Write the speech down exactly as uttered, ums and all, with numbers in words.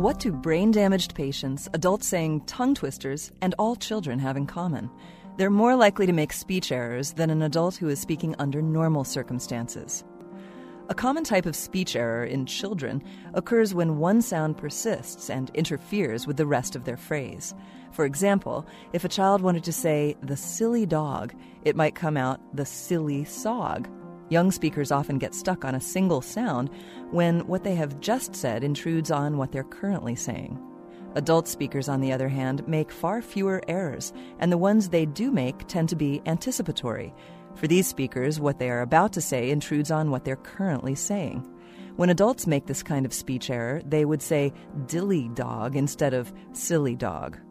What do brain-damaged patients, adults saying tongue twisters, and all children have in common? They're more likely to make speech errors than an adult who is speaking under normal circumstances. A common type of speech error in children occurs when one sound persists and interferes with the rest of their phrase. For example, if a child wanted to say the silly dog, it might come out the silly sog. Young speakers often get stuck on a single sound when what they have just said intrudes on what they're currently saying. Adult speakers, on the other hand, make far fewer errors, and the ones they do make tend to be anticipatory. For these speakers, what they are about to say intrudes on what they're currently saying. When adults make this kind of speech error, they would say dilly dog instead of silly dog.